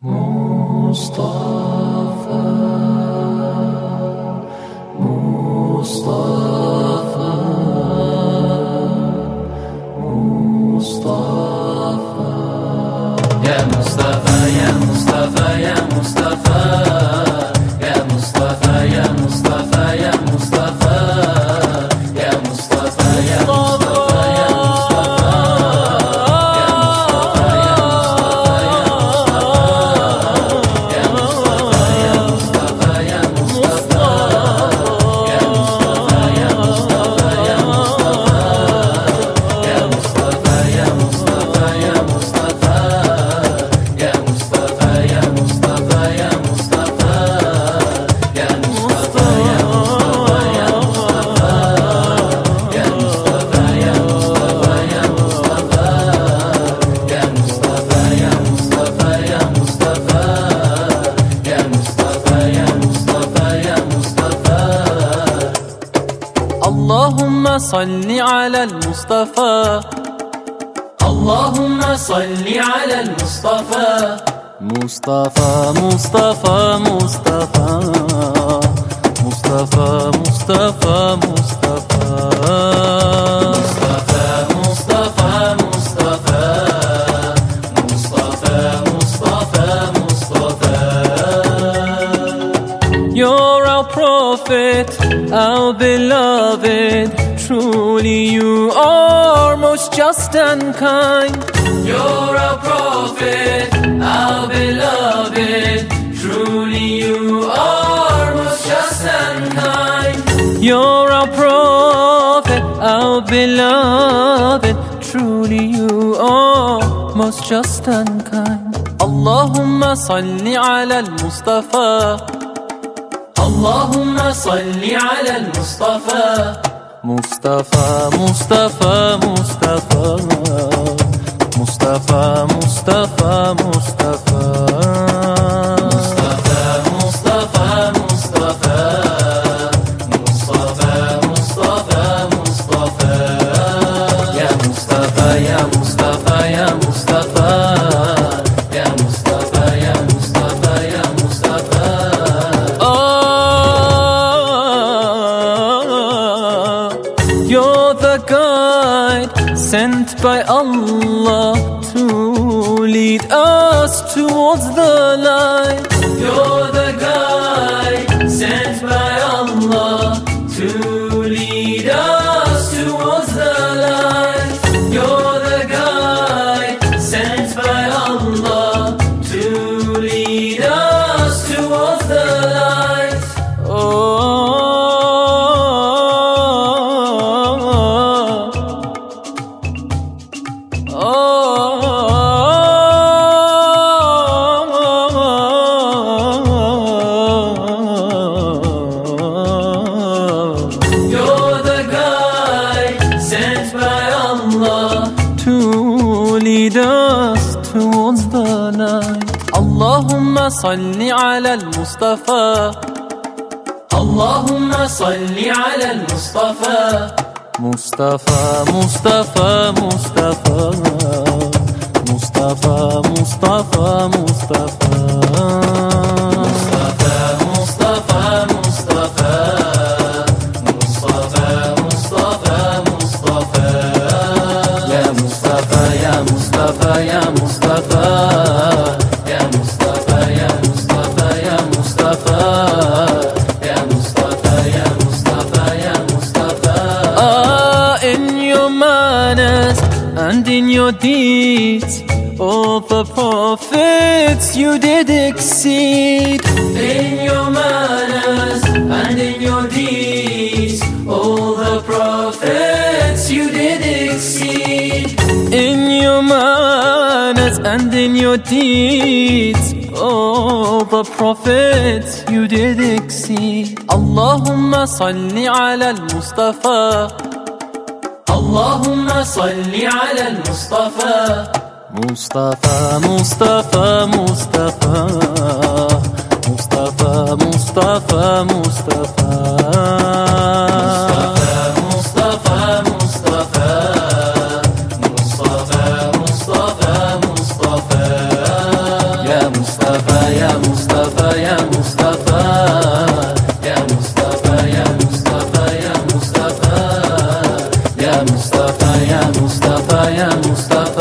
مصطفى مصطفى مصطفى يا مصطفى يا مصطفى يا مصطفى يا مصطفى يا مصطفى يا مصطفى يا مصطفى يا اللهم صل على المصطفى اللهم صل على المصطفى مصطفى مصطفى مصطفى مصطفى مصطفى مصطفى مصطفى مصطفى مصطفى مصطفى مصطفى You're our prophet, our beloved. Truly you are most just and kind. You're our prophet, our beloved. Truly you are most just and kind. You're our prophet, our beloved. Truly you are most just and kind. Allahumma salli ala al-Mustafa. اللهم صل على المصطفى مصطفى مصطفى مصطفى مصطفى مصطفى مصطفى مصطفى مصطفى مصطفى مصطفى مصطفى يا مصطفى يا مصطفى يا مصطفى يا مصطفى يا مصطفى يا مصطفى You're the guide sent by Allah to lead us towards the light. You're the guide sent by Allah to lead us towards the light. You're the guide sent by Allah to lead us towards the light. You're the guide sent by Allah to lead us towards the night. Allahumma salli ala al-Mustafa. اللهم صل على المصطفى مصطفى مصطفى مصطفى مصطفى مصطفى مصطفى مصطفى مصطفى مصطفى مصطفى مصطفى يا مصطفى يا مصطفى يا مصطفى يا مصطفى يا مصطفى يا مصطفى يا مصطفى يا مصطفى يا مصطفى in your manners and in your deeds, all the prophets you did exceed. In your manners and in your deeds, all the prophets you did exceed. In your manners and in your deeds, all the prophets you did exceed. Allahumma salli ala al-Mustafa. اللهم صل على المصطفى مصطفى مصطفى مصطفى مصطفى مصطفى مصطفى مصطفى مصطفى مصطفى مصطفى مصطفى Mustafa, ya Mustafa.